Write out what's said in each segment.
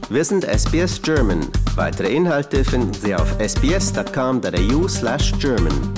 Wir sind SBS German. Weitere Inhalte finden Sie auf sbs.com.au/German.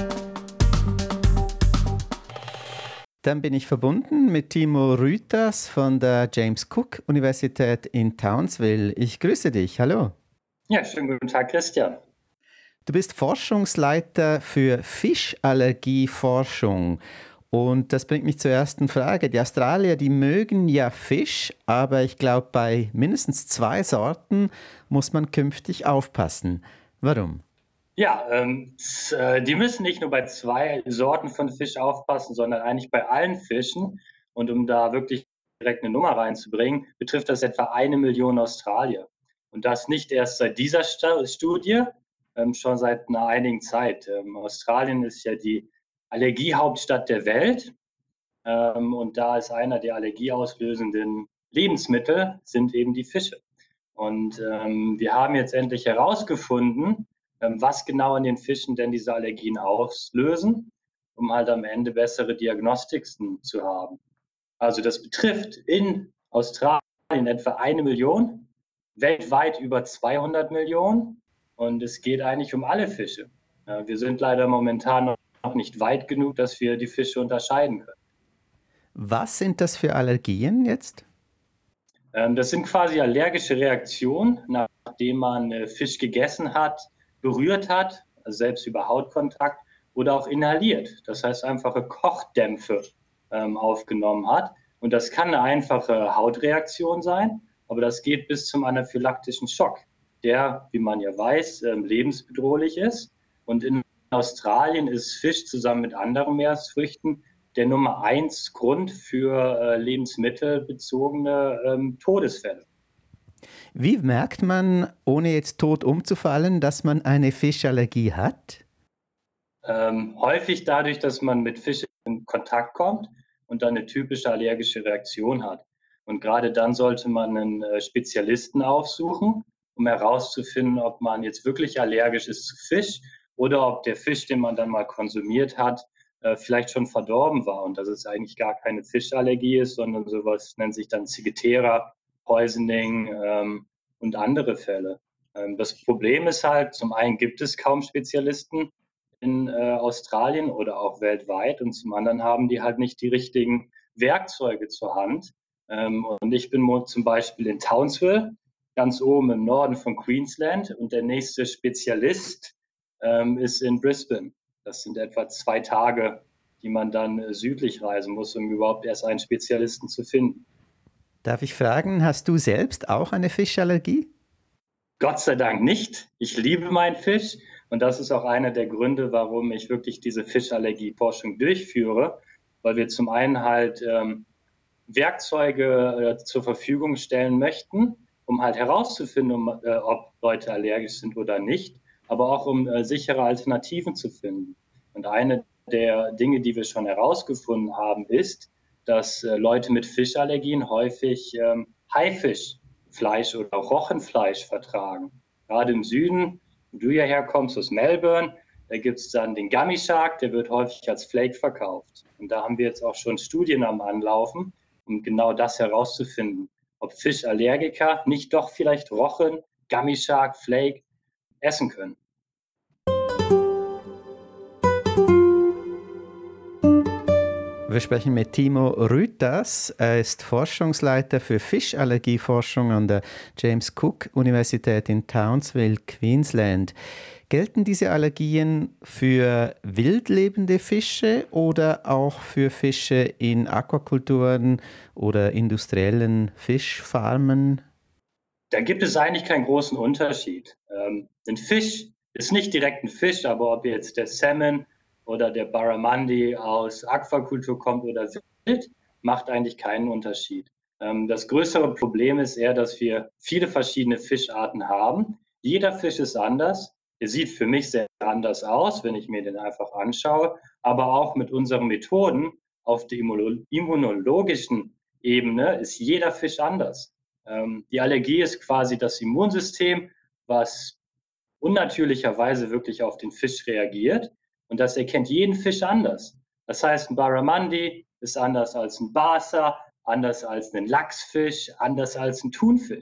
Dann bin ich verbunden mit Timo Rüters von der James Cook Universität in Townsville. Ich grüße dich. Hallo. Ja, schönen guten Tag, Christian. Du bist Forschungsleiter für Fischallergieforschung. Und das bringt mich zur ersten Frage. Die Australier, die mögen ja Fisch, aber ich glaube, bei mindestens 2 Sorten muss man künftig aufpassen. Warum? Ja, die müssen nicht nur bei 2 Sorten von Fisch aufpassen, sondern eigentlich bei allen Fischen. Und um da wirklich direkt eine Nummer reinzubringen, betrifft das etwa 1 Million Australier. Und das nicht erst seit dieser Studie, schon seit einer einigen Zeit. Australien ist ja die Allergiehauptstadt der Welt. Und da ist einer der allergieauslösenden Lebensmittel sind eben die Fische. Und wir haben jetzt endlich herausgefunden, was genau in den Fischen denn diese Allergien auslösen, um halt am Ende bessere Diagnostiken zu haben. Also das betrifft in Australien etwa 1 Million, weltweit über 200 Millionen und es geht eigentlich um alle Fische. Wir sind leider momentan noch nicht weit genug, dass wir die Fische unterscheiden können. Was sind das für Allergien jetzt? Das sind quasi allergische Reaktionen, nachdem man Fisch gegessen hat, berührt hat, also selbst über Hautkontakt oder auch inhaliert. Das heißt, einfache Kochdämpfe aufgenommen hat. Und das kann eine einfache Hautreaktion sein, aber das geht bis zum anaphylaktischen Schock, der, wie man ja weiß, lebensbedrohlich ist. Und in Australien ist Fisch zusammen mit anderen Meeresfrüchten der Nummer 1 Grund für lebensmittelbezogene Todesfälle. Wie merkt man, ohne jetzt tot umzufallen, dass man eine Fischallergie hat? Häufig dadurch, dass man mit Fisch in Kontakt kommt und dann eine typische allergische Reaktion hat. Und gerade dann sollte man einen Spezialisten aufsuchen, um herauszufinden, ob man jetzt wirklich allergisch ist zu Fisch oder ob der Fisch, den man dann mal konsumiert hat, vielleicht schon verdorben war und dass es eigentlich gar keine Fischallergie ist, sondern sowas nennt sich dann Ciguatera, Poisoning und andere Fälle. Das Problem ist halt, zum einen gibt es kaum Spezialisten in Australien oder auch weltweit und zum anderen haben die halt nicht die richtigen Werkzeuge zur Hand. Und ich bin zum Beispiel in Townsville, ganz oben im Norden von Queensland und der nächste Spezialist ist in Brisbane. Das sind etwa 2 Tage, die man dann südlich reisen muss, um überhaupt erst einen Spezialisten zu finden. Darf ich fragen, hast du selbst auch eine Fischallergie? Gott sei Dank nicht. Ich liebe meinen Fisch und das ist auch einer der Gründe, warum ich wirklich diese Fischallergieforschung durchführe, weil wir zum einen halt Werkzeuge zur Verfügung stellen möchten, um halt herauszufinden, ob Leute allergisch sind oder nicht, aber auch um sichere Alternativen zu finden. Und eine der Dinge, die wir schon herausgefunden haben, ist, dass Leute mit Fischallergien häufig Haifischfleisch oder Rochenfleisch vertragen. Gerade im Süden, wo du ja herkommst, aus Melbourne, da gibt es dann den Gummy Shark, der wird häufig als Flake verkauft. Und da haben wir jetzt auch schon Studien am Anlaufen, um genau das herauszufinden, ob Fischallergiker nicht doch vielleicht Rochen, Gummy Shark, Flake essen können. Wir sprechen mit Timo Rüters. Er ist Forschungsleiter für Fischallergieforschung an der James Cook Universität in Townsville, Queensland. Gelten diese Allergien für wildlebende Fische oder auch für Fische in Aquakulturen oder industriellen Fischfarmen? Da gibt es eigentlich keinen großen Unterschied. Ein Fisch ist nicht direkt ein Fisch, aber ob jetzt der Salmon oder der Barramundi aus Aquakultur kommt oder wild, macht eigentlich keinen Unterschied. Das größere Problem ist eher, dass wir viele verschiedene Fischarten haben. Jeder Fisch ist anders. Er sieht für mich sehr anders aus, wenn ich mir den einfach anschaue. Aber auch mit unseren Methoden auf der immunologischen Ebene ist jeder Fisch anders. Die Allergie ist quasi das Immunsystem, was unnatürlicherweise wirklich auf den Fisch reagiert. Und das erkennt jeden Fisch anders. Das heißt, ein Barramundi ist anders als ein Barsa, anders als ein Lachsfisch, anders als ein Thunfisch.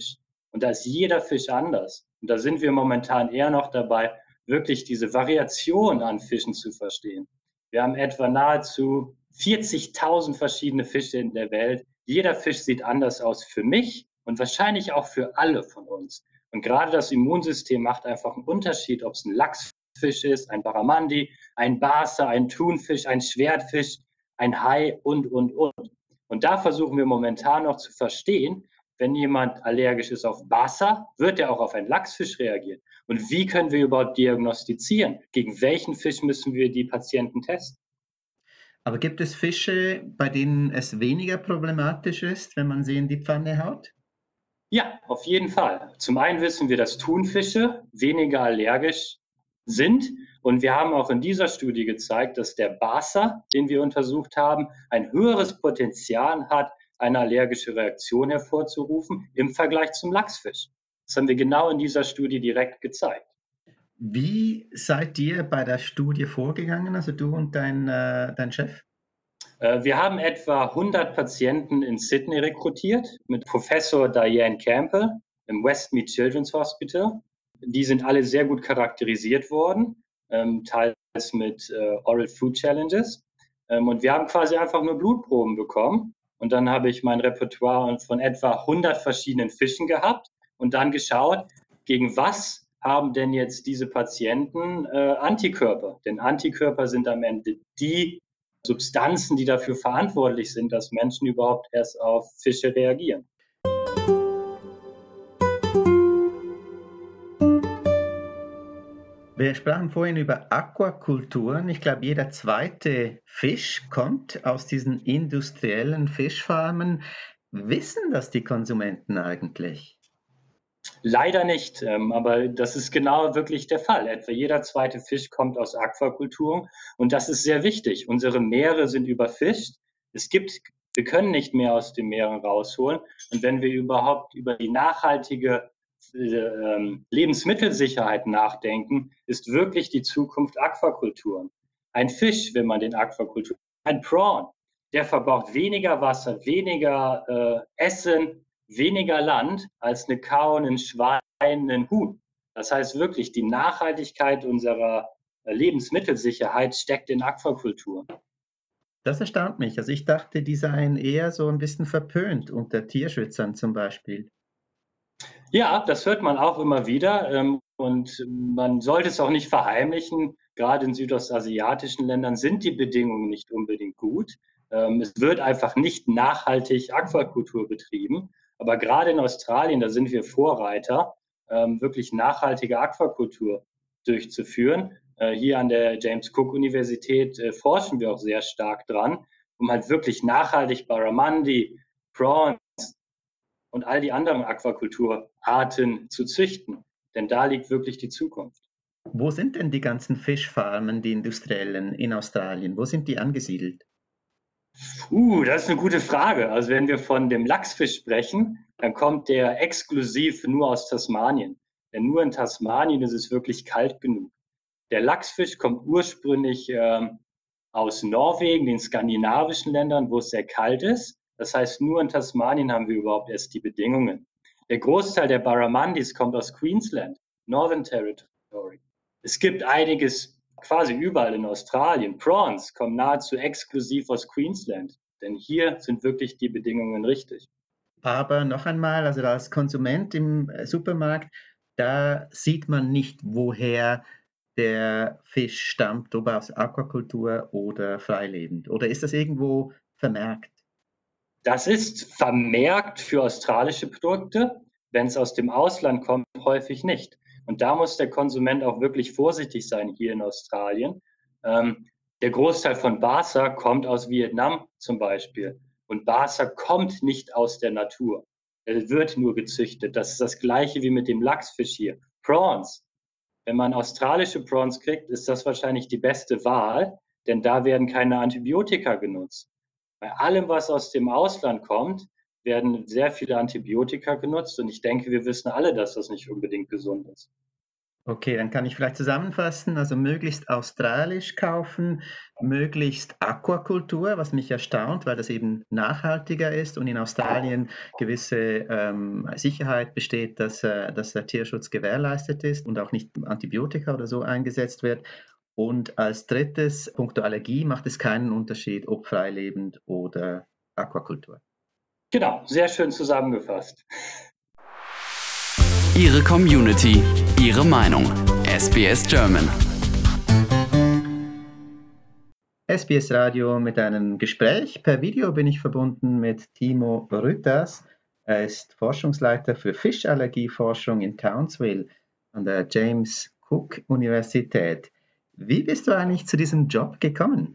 Und da ist jeder Fisch anders. Und da sind wir momentan eher noch dabei, wirklich diese Variation an Fischen zu verstehen. Wir haben etwa nahezu 40.000 verschiedene Fische in der Welt. Jeder Fisch sieht anders aus für mich und wahrscheinlich auch für alle von uns. Und gerade das Immunsystem macht einfach einen Unterschied, ob es ein Lachsfisch ist, ein Barramundi, ein Barster, ein Thunfisch, ein Schwertfisch, ein Hai und. Und da versuchen wir momentan noch zu verstehen, wenn jemand allergisch ist auf Barster, wird er auch auf einen Lachsfisch reagieren. Und wie können wir überhaupt diagnostizieren? Gegen welchen Fisch müssen wir die Patienten testen? Aber gibt es Fische, bei denen es weniger problematisch ist, wenn man sie in die Pfanne haut? Ja, auf jeden Fall. Zum einen wissen wir, dass Thunfische weniger allergisch sind. Und wir haben auch in dieser Studie gezeigt, dass der Barster, den wir untersucht haben, ein höheres Potenzial hat, eine allergische Reaktion hervorzurufen im Vergleich zum Lachsfisch. Das haben wir genau in dieser Studie direkt gezeigt. Wie seid ihr bei der Studie vorgegangen, also du und dein Chef? Wir haben etwa 100 Patienten in Sydney rekrutiert mit Professor Diane Campbell im Westmead Children's Hospital. Die sind alle sehr gut charakterisiert worden, teils mit Oral Food Challenges. Und wir haben quasi einfach nur Blutproben bekommen. Und dann habe ich mein Repertoire von etwa 100 verschiedenen Fischen gehabt und dann geschaut, gegen was haben denn jetzt diese Patienten Antikörper? Denn Antikörper sind am Ende die Substanzen, die dafür verantwortlich sind, dass Menschen überhaupt erst auf Fische reagieren. Wir sprachen vorhin über Aquakulturen. Ich glaube, jeder zweite Fisch kommt aus diesen industriellen Fischfarmen. Wissen das die Konsumenten eigentlich? Leider nicht, aber das ist genau wirklich der Fall. Etwa jeder zweite Fisch kommt aus Aquakulturen und das ist sehr wichtig. Unsere Meere sind überfischt. Wir können nicht mehr aus den Meeren rausholen. Und wenn wir überhaupt über die nachhaltige Lebensmittelsicherheit nachdenken, ist wirklich die Zukunft Aquakulturen. Ein Fisch, wenn man den Aquakulturen, ein Prawn, der verbraucht weniger Wasser, weniger Essen, weniger Land als eine Kau, ein Schwein, ein Huhn. Das heißt wirklich, die Nachhaltigkeit unserer Lebensmittelsicherheit steckt in Aquakultur. Das erstaunt mich. Also ich dachte, die seien eher so ein bisschen verpönt unter Tierschützern zum Beispiel. Ja, das hört man auch immer wieder und man sollte es auch nicht verheimlichen. Gerade in südostasiatischen Ländern sind die Bedingungen nicht unbedingt gut. Es wird einfach nicht nachhaltig Aquakultur betrieben. Aber gerade in Australien, da sind wir Vorreiter, wirklich nachhaltige Aquakultur durchzuführen. Hier an der James Cook Universität forschen wir auch sehr stark dran, um halt wirklich nachhaltig Barramundi, Prawns und all die anderen Aquakulturarten zu züchten. Denn da liegt wirklich die Zukunft. Wo sind denn die ganzen Fischfarmen, die industriellen in Australien? Wo sind die angesiedelt? Das ist eine gute Frage. Also wenn wir von dem Lachsfisch sprechen, dann kommt der exklusiv nur aus Tasmanien. Denn nur in Tasmanien ist es wirklich kalt genug. Der Lachsfisch kommt ursprünglich aus Norwegen, den skandinavischen Ländern, wo es sehr kalt ist. Das heißt, nur in Tasmanien haben wir überhaupt erst die Bedingungen. Der Großteil der Barramundis kommt aus Queensland, Northern Territory. Es gibt einiges quasi überall in Australien. Prawns kommen nahezu exklusiv aus Queensland, denn hier sind wirklich die Bedingungen richtig. Aber noch einmal, also als Konsument im Supermarkt, da sieht man nicht, woher der Fisch stammt, ob aus Aquakultur oder freilebend. Oder ist das irgendwo vermerkt? Das ist vermerkt für australische Produkte. Wenn es aus dem Ausland kommt, häufig nicht. Und da muss der Konsument auch wirklich vorsichtig sein hier in Australien. Der Großteil von Barca kommt aus Vietnam zum Beispiel. Und Barca kommt nicht aus der Natur. Er wird nur gezüchtet. Das ist das Gleiche wie mit dem Lachsfisch hier. Prawns. Wenn man australische Prawns kriegt, ist das wahrscheinlich die beste Wahl, denn da werden keine Antibiotika genutzt. Bei allem, was aus dem Ausland kommt, werden sehr viele Antibiotika genutzt und ich denke, wir wissen alle, dass das nicht unbedingt gesund ist. Okay, dann kann ich vielleicht zusammenfassen, also möglichst australisch kaufen, möglichst Aquakultur, was mich erstaunt, weil das eben nachhaltiger ist und in Australien gewisse Sicherheit besteht, dass der Tierschutz gewährleistet ist und auch nicht Antibiotika oder so eingesetzt wird. Und als drittes, puncto Allergie, macht es keinen Unterschied, ob freilebend oder Aquakultur. Genau, sehr schön zusammengefasst. Ihre Community, Ihre Meinung. SBS German. SBS Radio mit einem Gespräch. Per Video bin ich verbunden mit Timo Rüters. Er ist Forschungsleiter für Fischallergieforschung in Townsville an der James Cook Universität. Wie bist du eigentlich zu diesem Job gekommen?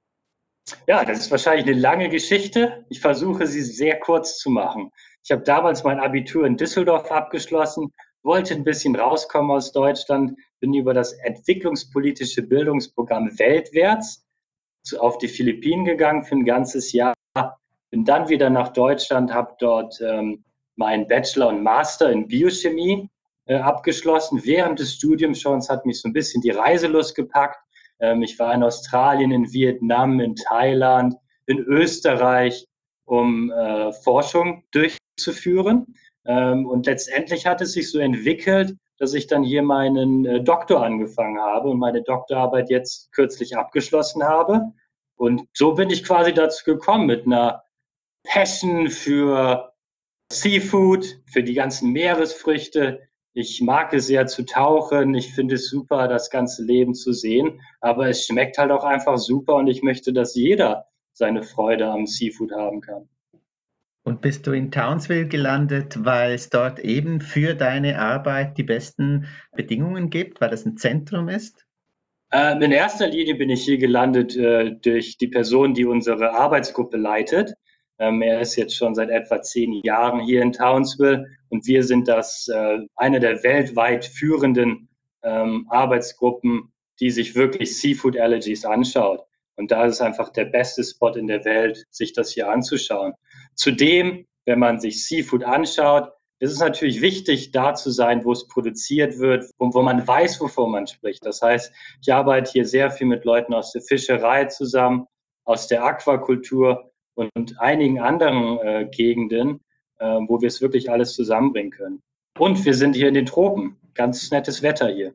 Ja, das ist wahrscheinlich eine lange Geschichte. Ich versuche, sie sehr kurz zu machen. Ich habe damals mein Abitur in Düsseldorf abgeschlossen, wollte ein bisschen rauskommen aus Deutschland, bin über das entwicklungspolitische Bildungsprogramm Weltwärts auf die Philippinen gegangen für ein ganzes Jahr, bin dann wieder nach Deutschland, habe dort meinen Bachelor und Master in Biochemie abgeschlossen. Während des Studiums schon hat mich so ein bisschen die Reiselust gepackt. Ich war in Australien, in Vietnam, in Thailand, in Österreich, um Forschung durchzuführen. Und letztendlich hat es sich so entwickelt, dass ich dann hier meinen Doktor angefangen habe und meine Doktorarbeit jetzt kürzlich abgeschlossen habe. Und so bin ich quasi dazu gekommen mit einer Passion für Seafood, für die ganzen Meeresfrüchte. Ich mag es sehr zu tauchen. Ich finde es super, das ganze Leben zu sehen. Aber es schmeckt halt auch einfach super und ich möchte, dass jeder seine Freude am Seafood haben kann. Und bist du in Townsville gelandet, weil es dort eben für deine Arbeit die besten Bedingungen gibt, weil das ein Zentrum ist? In erster Linie bin ich hier gelandet durch die Person, die unsere Arbeitsgruppe leitet. Er ist jetzt schon seit etwa 10 Jahren hier in Townsville und wir sind eine der weltweit führenden Arbeitsgruppen, die sich wirklich Seafood Allergies anschaut. Und da ist es einfach der beste Spot in der Welt, sich das hier anzuschauen. Zudem, wenn man sich Seafood anschaut, ist es natürlich wichtig, da zu sein, wo es produziert wird und wo man weiß, wovon man spricht. Das heißt, ich arbeite hier sehr viel mit Leuten aus der Fischerei zusammen, aus der Aquakultur und einigen anderen Gegenden, wo wir es wirklich alles zusammenbringen können. Und wir sind hier in den Tropen. Ganz nettes Wetter hier.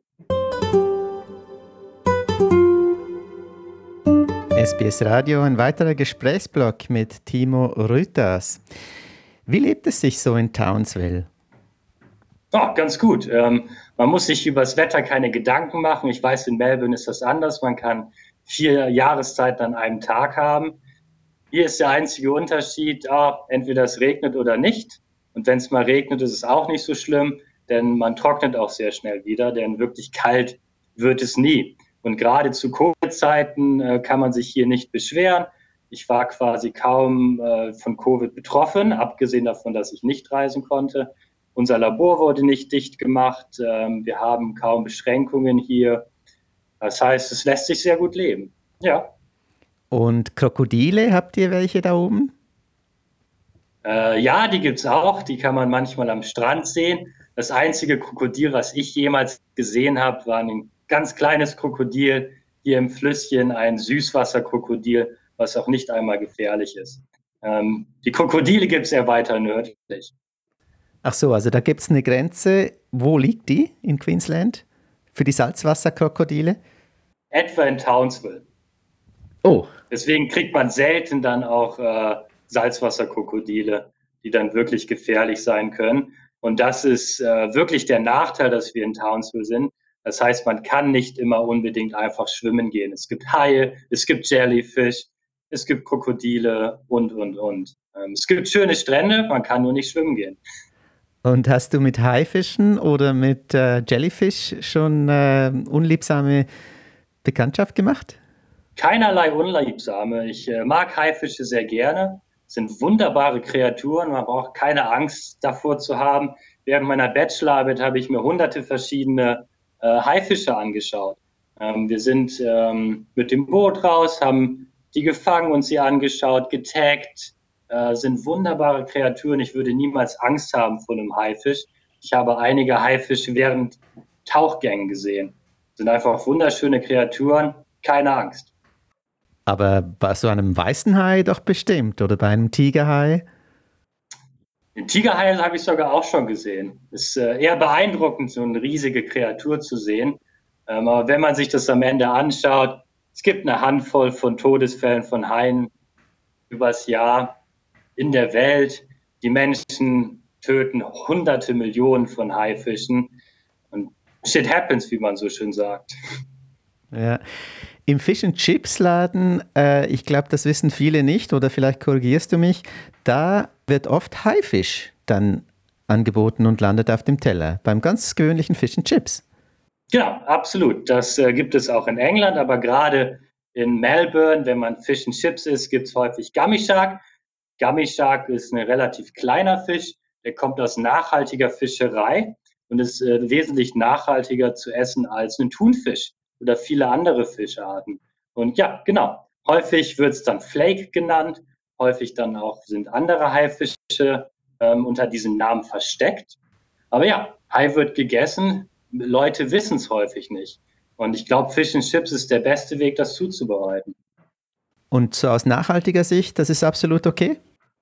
SBS Radio, ein weiterer Gesprächsblock mit Timo Rüters. Wie lebt es sich so in Townsville? Oh, ganz gut. Man muss sich über das Wetter keine Gedanken machen. Ich weiß, in Melbourne ist das anders. Man kann 4 Jahreszeiten an einem Tag haben. Hier ist der einzige Unterschied, entweder es regnet oder nicht. Und wenn es mal regnet, ist es auch nicht so schlimm, denn man trocknet auch sehr schnell wieder, denn wirklich kalt wird es nie. Und gerade zu Covid-Zeiten kann man sich hier nicht beschweren. Ich war quasi kaum von Covid betroffen, abgesehen davon, dass ich nicht reisen konnte. Unser Labor wurde nicht dicht gemacht. Wir haben kaum Beschränkungen hier. Das heißt, es lässt sich sehr gut leben. Ja. Und Krokodile, habt ihr welche da oben? Ja, die gibt es auch. Die kann man manchmal am Strand sehen. Das einzige Krokodil, was ich jemals gesehen habe, war ein ganz kleines Krokodil hier im Flüsschen, ein Süßwasserkrokodil, was auch nicht einmal gefährlich ist. Die Krokodile gibt es eher weiter nördlich. Ach so, also da gibt es eine Grenze. Wo liegt die in Queensland für die Salzwasserkrokodile? Etwa in Townsville. Oh. Deswegen kriegt man selten dann auch Salzwasserkrokodile, die dann wirklich gefährlich sein können. Und das ist wirklich der Nachteil, dass wir in Townsville sind. Das heißt, man kann nicht immer unbedingt einfach schwimmen gehen. Es gibt Haie, es gibt Jellyfish, es gibt Krokodile und. Es gibt schöne Strände, man kann nur nicht schwimmen gehen. Und hast du mit Haifischen oder mit Jellyfish schon unliebsame Bekanntschaft gemacht? Keinerlei unliebsame. Ich mag Haifische sehr gerne. Es sind wunderbare Kreaturen. Man braucht keine Angst davor zu haben. Während meiner Bachelorarbeit habe ich mir hunderte verschiedene Haifische angeschaut. Wir sind mit dem Boot raus, haben die gefangen und sie angeschaut, getaggt. Sind wunderbare Kreaturen. Ich würde niemals Angst haben vor einem Haifisch. Ich habe einige Haifische während Tauchgängen gesehen. Das sind einfach wunderschöne Kreaturen, keine Angst. Aber bei so einem weißen Hai doch bestimmt oder bei einem Tigerhai? Den Tigerhai habe ich sogar auch schon gesehen. Ist eher beeindruckend, so eine riesige Kreatur zu sehen. Aber wenn man sich das am Ende anschaut, es gibt eine Handvoll von Todesfällen von Haien übers Jahr in der Welt. Die Menschen töten hunderte Millionen von Haifischen. Und shit happens, wie man so schön sagt. Ja. Im Fish-and-Chips-Laden, ich glaube, das wissen viele nicht, oder vielleicht korrigierst du mich, da wird oft Haifisch dann angeboten und landet auf dem Teller, beim ganz gewöhnlichen Fish and Chips. Genau, absolut. Das gibt es auch in England, aber gerade in Melbourne, wenn man Fish and Chips isst, gibt es häufig Gummy Shark. Gummy Shark ist ein relativ kleiner Fisch, der kommt aus nachhaltiger Fischerei und ist wesentlich nachhaltiger zu essen als ein Thunfisch oder viele andere Fischarten. Und ja, genau, häufig wird es dann Flake genannt, häufig dann auch sind andere Haifische unter diesem Namen versteckt. Aber ja, Hai wird gegessen, Leute wissen es häufig nicht. Und ich glaube, Fish and Chips ist der beste Weg, das zuzubereiten. Und so aus nachhaltiger Sicht, das ist absolut okay?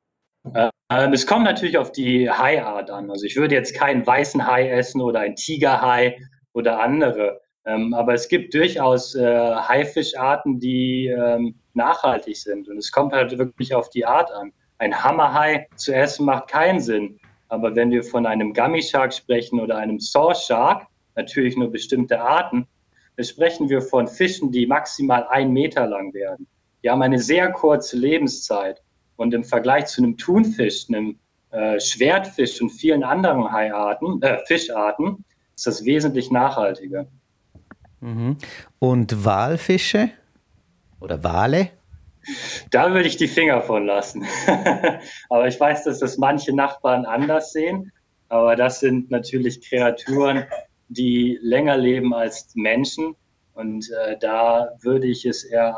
Es kommt natürlich auf die Haiart an. Also ich würde jetzt keinen weißen Hai essen oder einen Tigerhai oder andere. Aber es gibt durchaus Haifischarten, die nachhaltig sind. Und es kommt halt wirklich auf die Art an. Ein Hammerhai zu essen macht keinen Sinn. Aber wenn wir von einem Gummy Shark sprechen oder einem Saw Shark, natürlich nur bestimmte Arten, dann sprechen wir von Fischen, die maximal 1 Meter lang werden. Die haben eine sehr kurze Lebenszeit. Und im Vergleich zu einem Thunfisch, einem Schwertfisch und vielen anderen Fischarten ist das wesentlich nachhaltiger. Mhm. Und Walfische oder Wale? Da würde ich die Finger von lassen. Aber ich weiß, dass das manche Nachbarn anders sehen. Aber das sind natürlich Kreaturen, die länger leben als Menschen. Und da würde ich es eher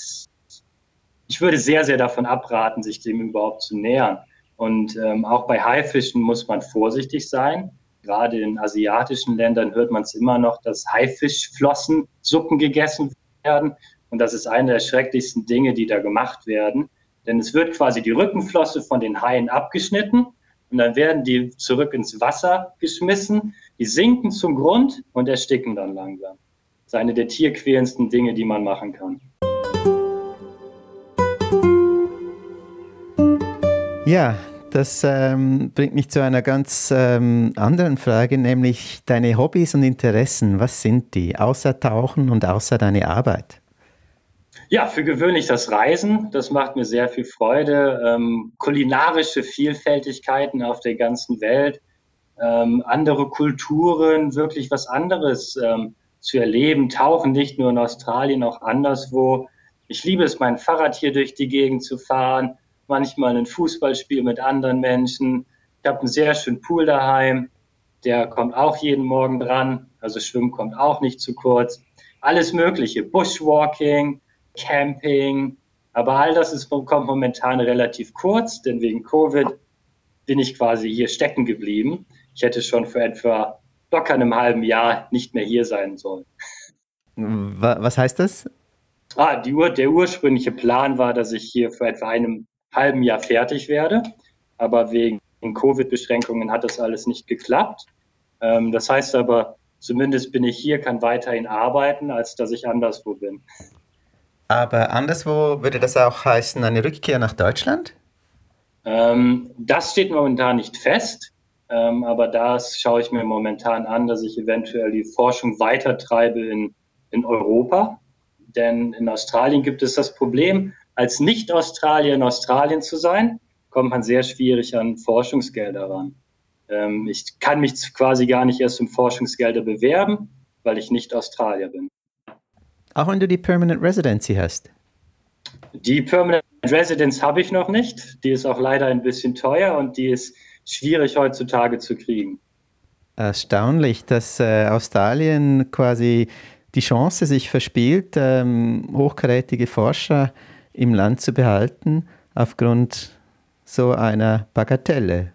ich würde sehr, sehr davon abraten, sich dem überhaupt zu nähern. Und auch bei Haifischen muss man vorsichtig sein. Gerade in asiatischen Ländern hört man es immer noch, dass Haifischflossensuppen gegessen werden. Und das ist eine der schrecklichsten Dinge, die da gemacht werden. Denn es wird quasi die Rückenflosse von den Haien abgeschnitten und dann werden die zurück ins Wasser geschmissen. Die sinken zum Grund und ersticken dann langsam. Das ist eine der tierquälendsten Dinge, die man machen kann. Ja, das bringt mich zu einer ganz anderen Frage, nämlich deine Hobbys und Interessen. Was sind die, außer Tauchen und außer deine Arbeit? Ja, für gewöhnlich das Reisen. Das macht mir sehr viel Freude. Kulinarische Vielfältigkeiten auf der ganzen Welt, andere Kulturen, wirklich was anderes zu erleben. Tauchen nicht nur in Australien, auch anderswo. Ich liebe es, mein Fahrrad hier durch die Gegend zu fahren. Manchmal ein Fußballspiel mit anderen Menschen. Ich habe einen sehr schönen Pool daheim. Der kommt auch jeden Morgen dran. Also Schwimmen kommt auch nicht zu kurz. Alles Mögliche. Bushwalking, Camping. Aber all das kommt momentan relativ kurz, denn wegen Covid bin ich quasi hier stecken geblieben. Ich hätte schon für etwa locker einem halben Jahr nicht mehr hier sein sollen. Was heißt das? Der ursprüngliche Plan war, dass ich hier für etwa einem halben Jahr fertig werde, aber wegen Covid-Beschränkungen hat das alles nicht geklappt. Das heißt aber, zumindest bin ich hier, kann weiterhin arbeiten, als dass ich anderswo bin. Aber anderswo würde das auch heißen, eine Rückkehr nach Deutschland? Das steht momentan nicht fest, aber das schaue ich mir momentan an, dass ich eventuell die Forschung weitertreibe in Europa. Denn in Australien gibt es das Problem, als Nicht-Australier in Australien zu sein, kommt man sehr schwierig an Forschungsgelder ran. Ich kann mich quasi gar nicht erst um Forschungsgelder bewerben, weil ich nicht Australier bin. Auch wenn du die Permanent Residency hast? Die Permanent Residence habe ich noch nicht. Die ist auch leider ein bisschen teuer und die ist schwierig heutzutage zu kriegen. Erstaunlich, dass Australien quasi die Chance sich verspielt, hochkarätige Forscher im Land zu behalten, aufgrund so einer Bagatelle.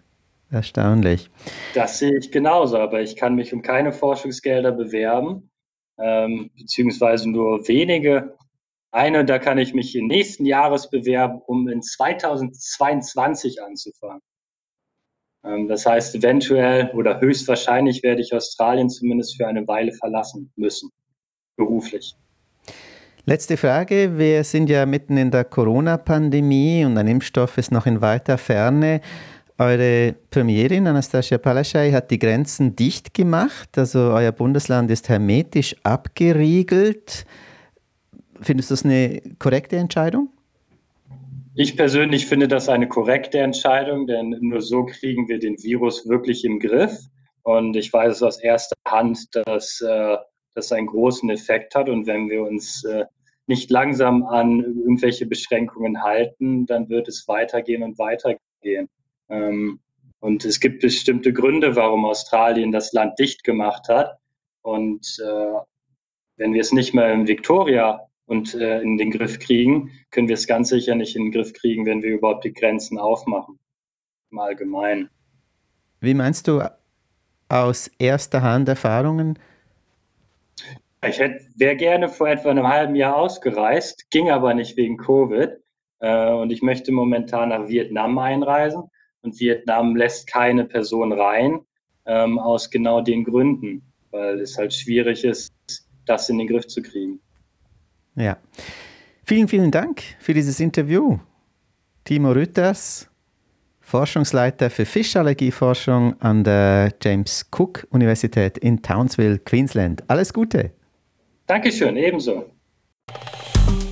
Erstaunlich. Das sehe ich genauso, aber ich kann mich um keine Forschungsgelder bewerben, beziehungsweise nur wenige. Da kann ich mich im nächsten Jahres bewerben, um in 2022 anzufangen. Das heißt, eventuell oder höchstwahrscheinlich werde ich Australien zumindest für eine Weile verlassen müssen, beruflich. Letzte Frage. Wir sind ja mitten in der Corona-Pandemie und ein Impfstoff ist noch in weiter Ferne. Eure Premierin Anastasia Palaszczuk hat die Grenzen dicht gemacht, also euer Bundesland ist hermetisch abgeriegelt. Findest du das eine korrekte Entscheidung? Ich persönlich finde das eine korrekte Entscheidung, denn nur so kriegen wir den Virus wirklich im Griff. Und ich weiß es aus erster Hand, dass das einen großen Effekt hat. Und wenn wir uns nicht langsam an irgendwelche Beschränkungen halten, dann wird es weitergehen und weitergehen. Und es gibt bestimmte Gründe, warum Australien das Land dicht gemacht hat. Und wenn wir es nicht mehr in Victoria und in den Griff kriegen, können wir es ganz sicher nicht in den Griff kriegen, wenn wir überhaupt die Grenzen aufmachen, im Allgemeinen. Wie meinst du aus erster Hand Erfahrungen? Ich wäre gerne vor etwa einem halben Jahr ausgereist, ging aber nicht wegen Covid. Und ich möchte momentan nach Vietnam einreisen. Und Vietnam lässt keine Person rein, aus genau den Gründen, weil es halt schwierig ist, das in den Griff zu kriegen. Ja. Vielen, vielen Dank für dieses Interview. Timo Rüters, Forschungsleiter für Fischallergieforschung an der James Cook Universität in Townsville, Queensland. Alles Gute. Dankeschön, ebenso.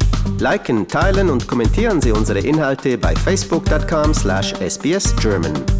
Liken, teilen und kommentieren Sie unsere Inhalte bei facebook.com/sbsgerman.